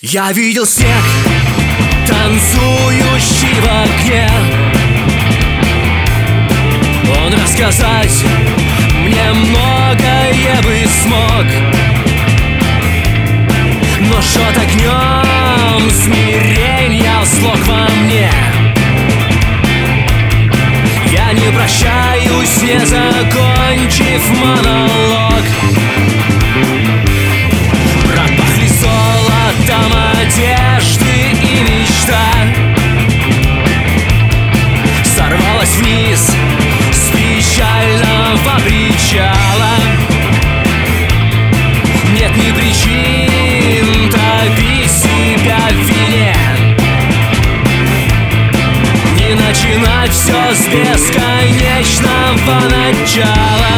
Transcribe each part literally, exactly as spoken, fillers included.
Я видел снег, танцующий в окне. Он рассказать мне многое бы смог, но жжет огнем смиренья слог во мне. Я не прощаюсь, не закончив монолог. Пропахли золотом одежды и мечта. Сорвалась вниз с печального причала. Нет ни причин топить себя в вине, не начинать все с бесконечного начала.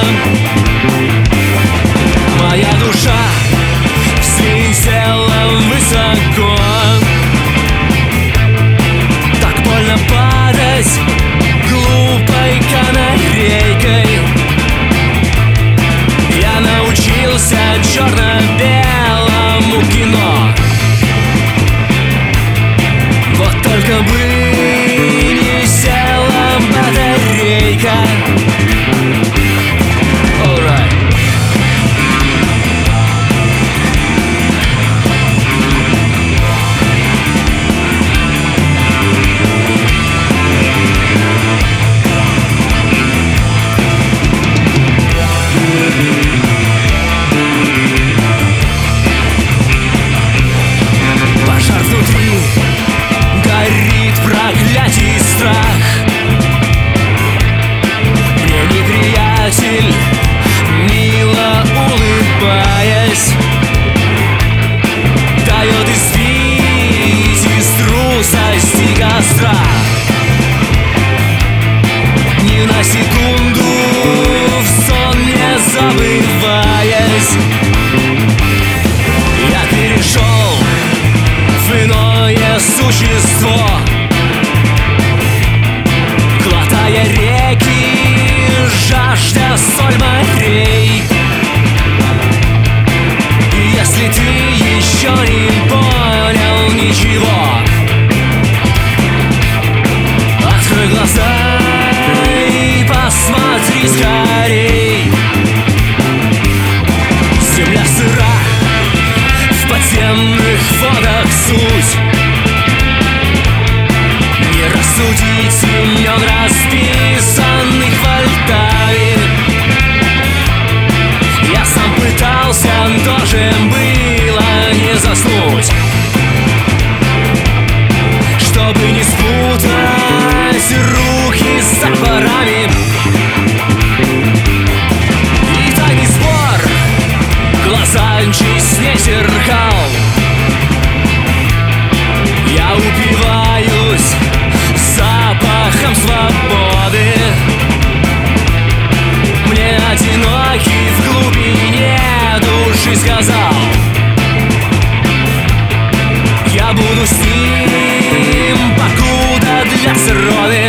Моя душа взлетела высоко. Так больно падать глупой канарейкой. Я научился черно-белому кино. Вот только бы не села батарейка. Alright. Пожар внутри, горит проклятий страх. Мне неприятель, мило улыбаясь, дает испить из трусости костра. Ни на секунду в сон не забываясь, я перешел в иное существо, глотая реки, жажда соль морей. И если ты еще не понял ничего, открой глаза и посмотри скорей. Земля сыра, в подземных водах суть. Не рассудить имен, расписанных во Льтаве. Я сам пытался, тоже было не заснуть, чтобы не спутать руки с топорами. И тайный спор глаза честней зеркал. Я упиваюсь запахом свободы. Мне одинокий в глубине души сказал: я буду с ним, покуда длятся роды.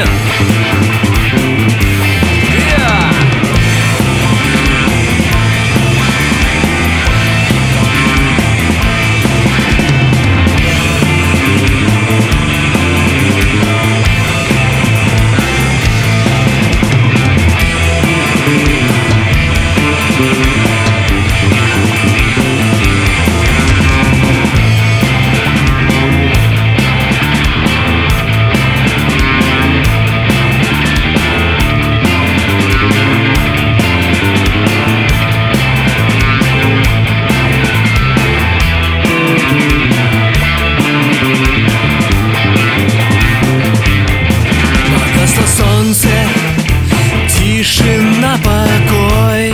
Солнце, тишина, покой,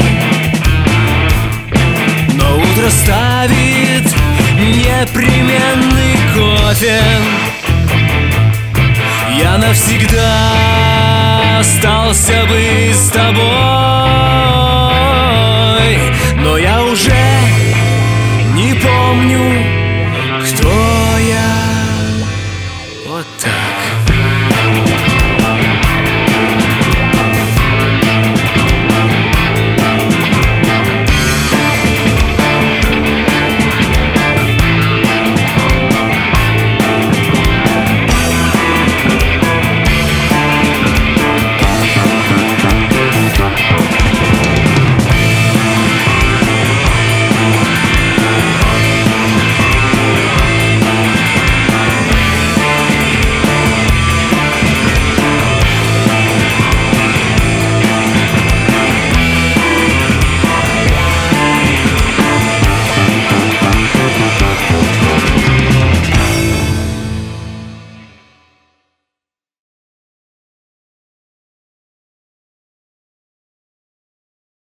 но утро ставит непременный кофе. Я навсегда остался бы с тобой, но я уже не помню